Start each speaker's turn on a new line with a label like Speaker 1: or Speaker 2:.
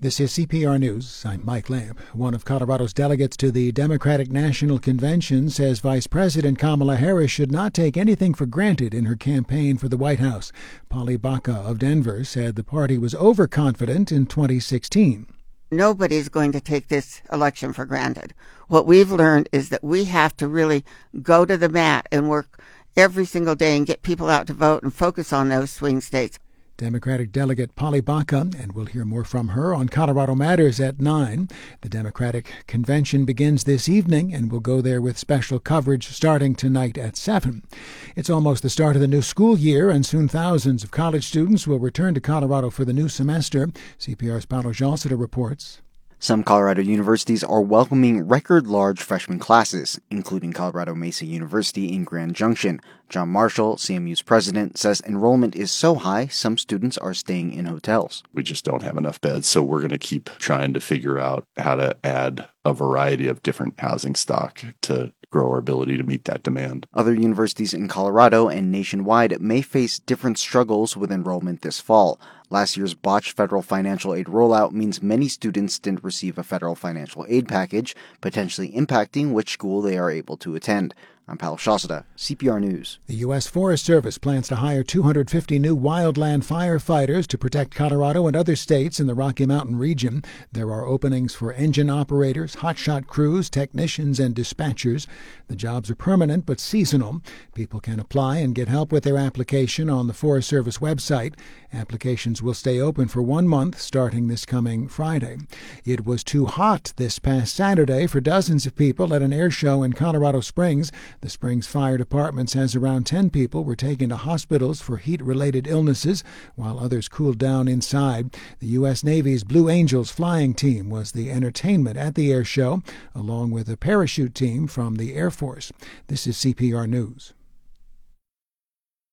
Speaker 1: This is CPR News. I'm Mike Lamb. One of Colorado's delegates to the Democratic National Convention says Vice President Kamala Harris should not take anything for granted in her campaign for the White House. Polly Baca of Denver said the party was overconfident in 2016.
Speaker 2: Nobody's going to take this election for granted. What we've learned is that we have to really go to the mat and work every single day and get people out to vote and focus on those swing states.
Speaker 1: Democratic delegate Polly Baca, and we'll hear more from her on Colorado Matters at 9. The Democratic Convention begins this evening, and we'll go there with special coverage starting tonight at 7. It's almost the start of the new school year, and soon thousands of college students will return to Colorado for the new semester. CPR's Paulo Jalcida reports.
Speaker 3: Some Colorado universities are welcoming record-large freshman classes, including Colorado Mesa University in Grand Junction. John Marshall, CMU's president, says enrollment is so high, some students are staying in hotels.
Speaker 4: We just don't have enough beds, so we're going to keep trying to figure out how to add a variety of different housing stock to grow our ability to meet that demand.
Speaker 3: Other universities in Colorado and nationwide may face different struggles with enrollment this fall. Last year's botched federal financial aid rollout means many students didn't receive a federal financial aid package, potentially impacting which school they are able to attend. I'm Paulo Jalcida, CPR News.
Speaker 1: The U.S. Forest Service plans to hire 250 new wildland firefighters to protect Colorado and other states in the Rocky Mountain region. There are openings for engine operators, hotshot crews, technicians, and dispatchers. The jobs are permanent but seasonal. People can apply and get help with their application on the Forest Service website. Applications will stay open for 1 month starting this coming Friday. It was too hot this past Saturday for dozens of people at an air show in Colorado Springs. The Springs Fire Department says around 10 people were taken to hospitals for heat-related illnesses, while others cooled down inside. The U.S. Navy's Blue Angels flying team was the entertainment at the air show, along with a parachute team from the Air Force. This is CPR News.